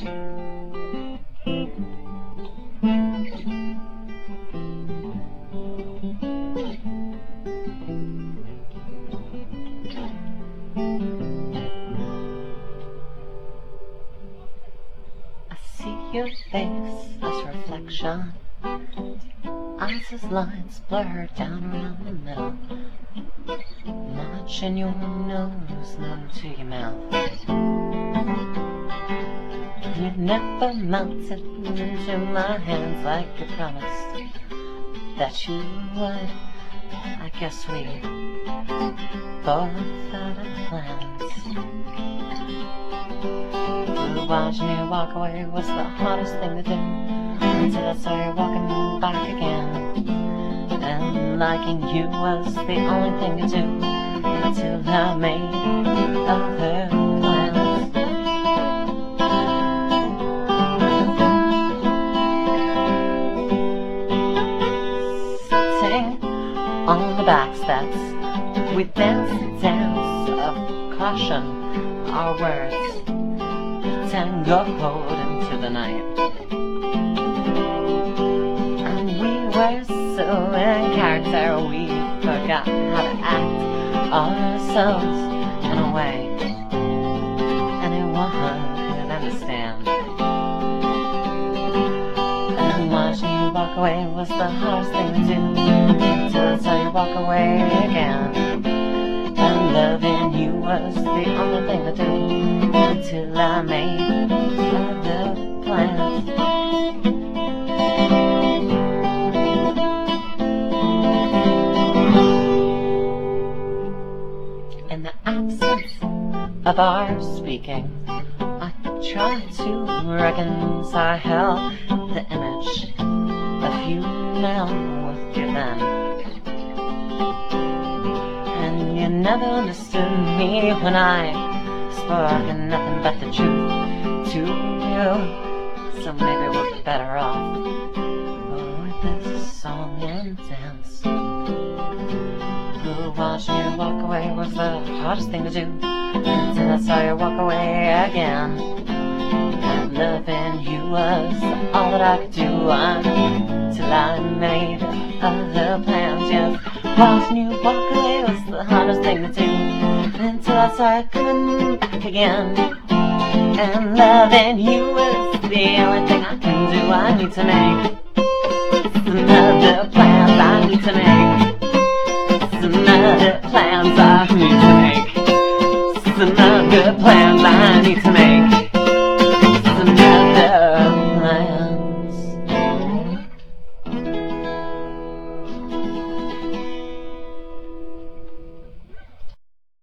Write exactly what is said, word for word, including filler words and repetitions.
Your face as reflection, eyes as lines blurred down around the middle, marching your nose down to your mouth. You never melted into my hands like you promised that you would. I guess we both had our plans. Watching you walk away was the hardest thing to do, until I saw you walking back again. And liking you was the only thing to do, until I made other plans. Sitting on the back steps, we danced the dance of caution, our words tango into the night. And we were so in character, we forgot how to act ourselves in a way anyone could understand. And watching you walk away was the hardest thing to do, till I saw you walk away again. And loving you was the only thing to do, until I made other plans. In the absence of our speaking, I tried to reconcile the image of you now with you then. And you never understood me when I spoke nothing but the truth to you. So maybe we're better off with this song and dance. But watching you walk away was the hardest thing to do, until I saw you walk away again. And loving you was all that I could do, until I made other plans. Yes, watching you walk away was the hardest thing to do, until I saw you coming back again. And loving you was the only thing I can do. I need to make some other plans. I need to make some other plans. I need to make some other plans. I need to make